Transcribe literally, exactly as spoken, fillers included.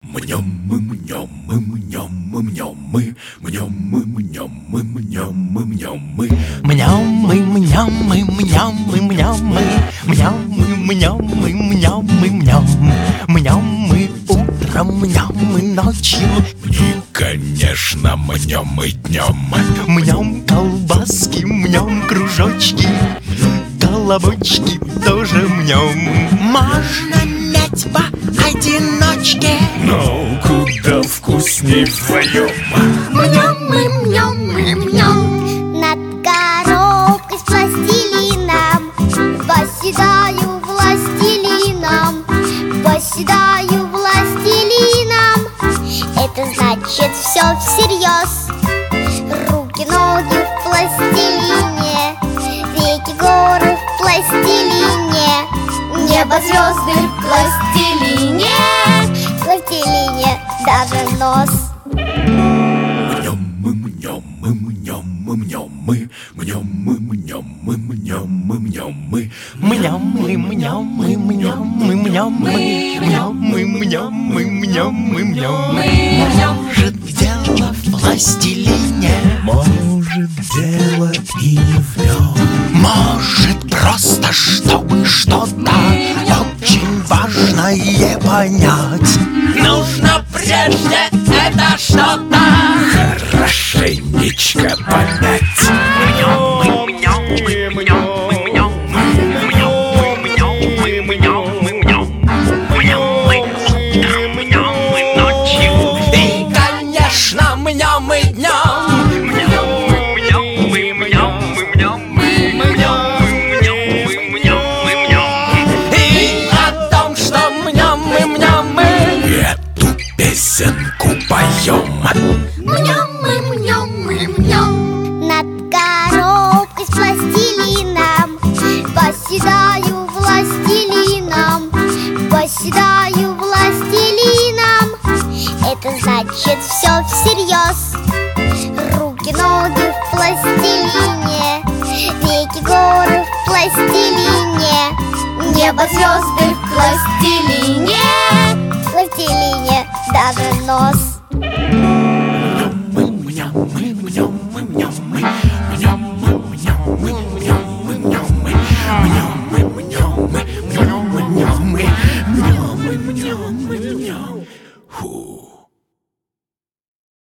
Мнем мы, мнем мы, мнем мы, мнем мы, мнем мы, мнем мы, мнем мы, мнем мы, мнем мы, мнем мы, мнем мы, мнем мы, мнем мы, мнем мы, мнем мы, мнем, мнем мы утром, мнем мы ночью, и, конечно, мнем мы днем. Мнем колбаски, мнем кружочки, колобочки тоже мнем. Можно мять поодиночке, но куда вкусней вдвоем. Мнем мы, мнем мы, мнем. Над коробкой с пластилином восседаю властелином, восседаю властелином. Это значит все всерьез. Руки, ноги в пластилине, реки, горы в пластилине, небо, звезды в пластилине, в пластилине даже нос. Мнем мы, мнем мы, мнем мы, мнем мы, мнем мы, мнем мы, мнем мы, мнем мы, мнем мы, мнем мы, мнем мы, мнем мы, мнем мы, мнем мы, мнем мы, мнем мы. Может, дело в пластилине, может, дело и не в нем, может, просто чтобы что-то очень важное понять, нужно прежде это что-то хорошенечко понять. И, конечно, мнем и днем. И о том, что мнем мы, мнем мы, эту песенку поем. Мнем мы, мнем мы, мнем. Над коробкой с пластилином восседаю властелином, восседаю властелином. Это значит все всерьез. Руки, ноги в пластилине, реки, горы в пластилине, небо, звезды в пластилине, в пластилине даже нос.